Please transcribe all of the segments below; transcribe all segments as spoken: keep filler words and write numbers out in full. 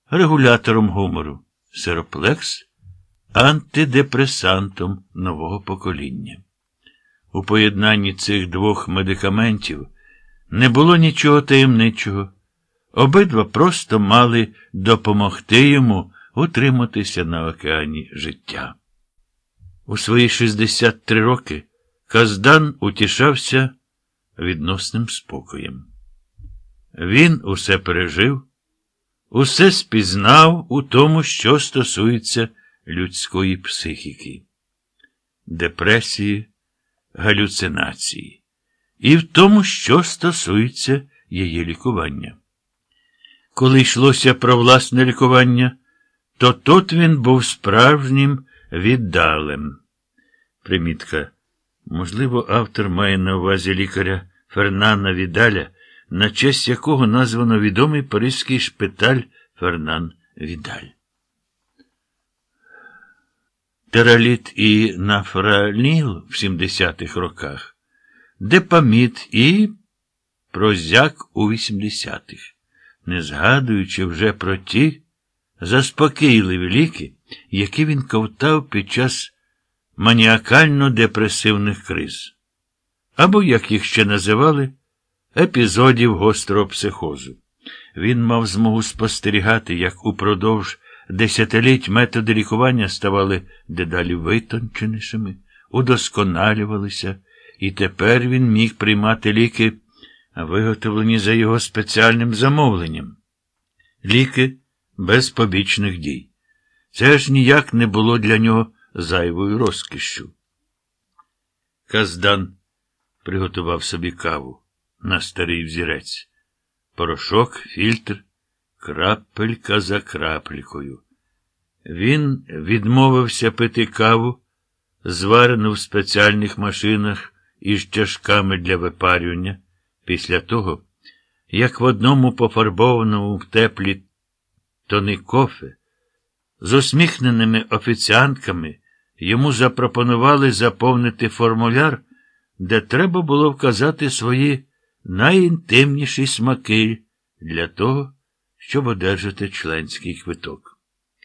регулятором гумору, Сероплекс антидепресантом нового покоління. У поєднанні цих двох медикаментів не було нічого таємничого. Обидва просто мали допомогти йому утриматися на океані життя. У свої шістдесят три роки Каздан утішався відносним спокоєм. Він усе пережив, усе спізнав у тому, що стосується людської психіки, депресії, галюцинації, і в тому, що стосується її лікування. Коли йшлося про власне лікування, то тут він був справжнім віддалем. Примітка. Можливо, автор має на увазі лікаря Фернана Відаля, на честь якого названо відомий паризький шпиталь Фернан Відаль. Тераліт і нафраніл в сімдесятих роках, депамід і прозяк у вісімдесятих, не згадуючи вже про ті заспокійливі ліки, які він ковтав під час маніакально-депресивних криз, або, як їх ще називали, епізодів гострого психозу. Він мав змогу спостерігати, як упродовж десятиліть методи лікування ставали дедалі витонченішими, удосконалювалися, і тепер він міг приймати ліки, виготовлені за його спеціальним замовленням. Ліки без побічних дій. Це ж ніяк не було для нього зайвою розкішшю. Каздан приготував собі каву на старий взірець. Порошок, фільтр, крапелька за крапелькою. Він відмовився пити каву, зварену в спеціальних машинах із чашками для випарювання, після того, як в одному пофарбованому в теплі тони кофе з усміхненими офіціантками йому запропонували заповнити формуляр, де треба було вказати свої найінтимніші смаки для того, щоб одержати членський квиток.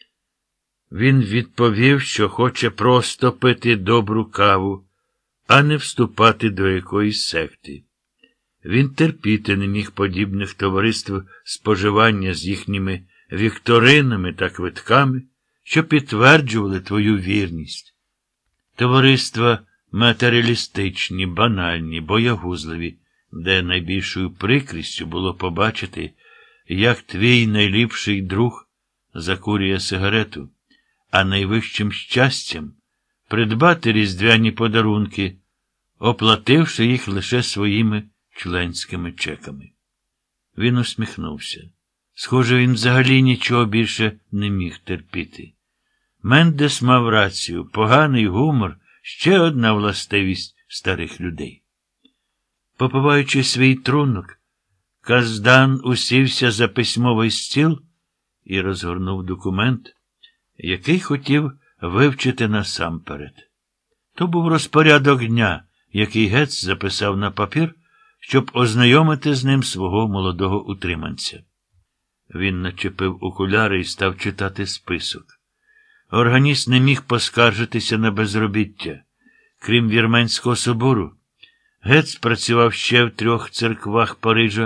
Він відповів, що хоче просто пити добру каву, а не вступати до якоїсь секти. Він терпіти не міг подібних товариств споживання з їхніми вікторинами та квитками, що підтверджували твою вірність. Товариства матеріалістичні, банальні, боягузливі, де найбільшою прикрістю було побачити, як твій найліпший друг закурює сигарету, а найвищим щастям придбати різдвяні подарунки, оплативши їх лише своїми членськими чеками. Він усміхнувся. Схоже, він взагалі нічого більше не міг терпіти. Мендес мав рацію, поганий гумор – ще одна властивість старих людей. Попиваючи свій трунок, Каздан усівся за письмовий стіл і розгорнув документ, який хотів вивчити насамперед. То був розпорядок дня, який Гетц записав на папір, щоб ознайомити з ним свого молодого утриманця. Він начепив окуляри і став читати список. Органіст не міг поскаржитися на безробіття. Крім Вірменського собору, Гетц працював ще в трьох церквах Парижа: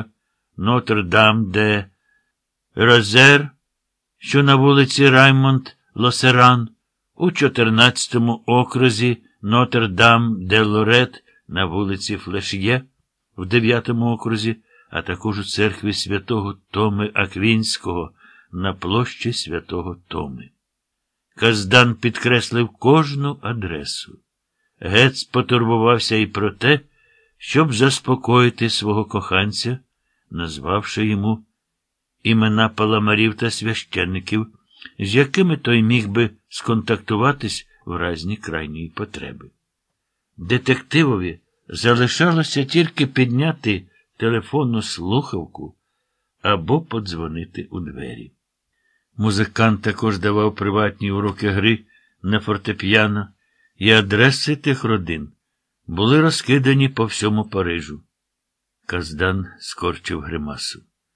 Нотр-Дам-де-Розер, що на вулиці Раймонд-Лосеран, у чотирнадцятому окрузі Нотр-Дам-де-Лорет на вулиці Флеш'є, в дев'ятому окрузі, а також у церкві святого Томи Аквінського на площі святого Томи. Каздан підкреслив кожну адресу. Гетц потурбувався і про те, щоб заспокоїти свого коханця, назвавши йому імена паламарів та священників, з якими той міг би сконтактуватись в разі крайньої потреби. Детективові залишалося тільки підняти телефонну слухавку або подзвонити у двері. Музикант також давав приватні уроки гри на фортепіано, і адреси тих родин були розкидані по всьому Парижу. Каздан скорчив гримасу.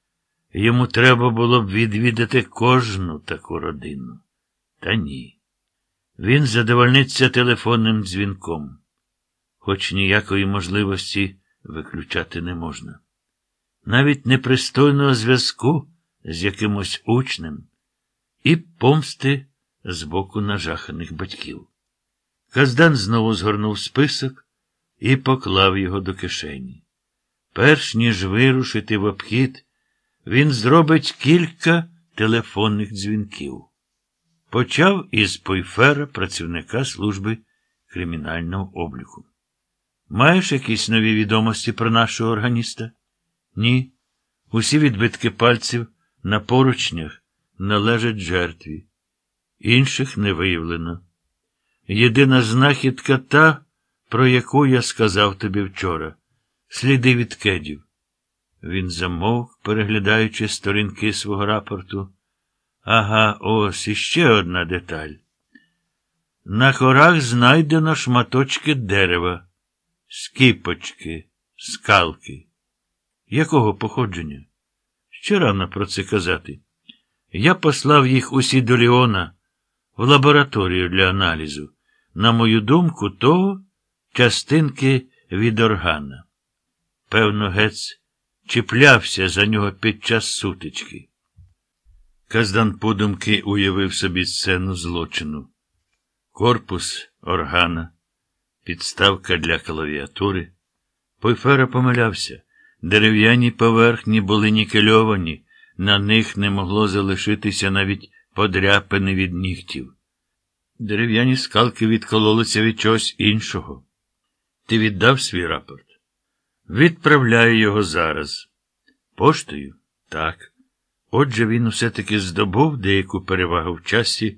Йому треба було б відвідати кожну таку родину. Та ні. Він задовольниться телефонним дзвінком, хоч ніякої можливості виключати не можна. Навіть непристойного зв'язку з якимось учнем і помсти з боку нажаханих батьків. Каздан знову згорнув список і поклав його до кишені. Перш ніж вирушити в обхід, він зробить кілька телефонних дзвінків. Почав із Пойфера, працівника служби кримінального обліку. Маєш якісь нові відомості про нашого органіста? Ні. Усі відбитки пальців на поручнях належать жертві. Інших не виявлено. Єдина знахідка та, про яку я сказав тобі вчора. Сліди від кедів. Він замовк, переглядаючи сторінки свого рапорту. Ага, ось іще одна деталь. На хорах знайдено шматочки дерева, скіпочки, скалки. Якого походження? Ще рано про це казати. Я послав їх усі до Ліона в лабораторію для аналізу. На мою думку, то частинки від органа. Певно, Гец чіплявся за нього під час сутички. Каздан подумки уявив собі сцену злочину. Корпус органа, підставка для клавіатури. Пойфера помилявся. Дерев'яні поверхні були нікельовані, на них не могло залишитися навіть подряпини від нігтів. Дерев'яні скалки відкололися від чогось іншого. Ти віддав свій рапорт? Відправляю його зараз. Поштою? Так. Отже, він усе-таки здобув деяку перевагу в часі